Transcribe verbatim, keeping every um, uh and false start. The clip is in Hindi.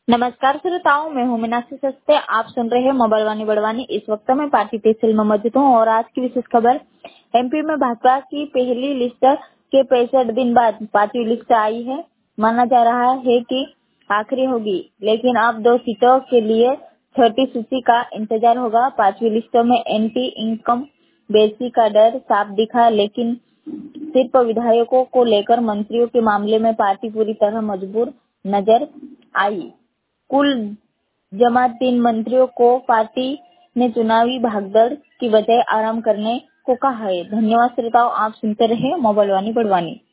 नमस्कार श्रोताओं, मैं हूं मीनाक्षी सस्ते। आप सुन रहे हैं मोबाइल वाणी बड़वानी। इस वक्त मैं पार्टी तहसील में मौजूद हूं और आज की विशेष खबर। एमपी में भाजपा की पहली लिस्ट के पैंसठ दिन बाद पांचवी लिस्ट आई है। माना जा रहा है कि आखिरी होगी, लेकिन अब दो सीटों के लिए छठी सूची का इंतजार होगा। पांचवी लिस्ट में एंटी इनकम बेसी का डर साफ दिखा, लेकिन सिर्फ विधायकों को लेकर मंत्रियों के मामले में पार्टी पूरी तरह मजबूर नजर आई। कुल जमा तीन मंत्रियों को पार्टी ने चुनावी भागदौड़ की बजाय आराम करने को कहा है। धन्यवाद श्रोताओं, आप सुनते रहे मोबाइल वाणी बड़वानी।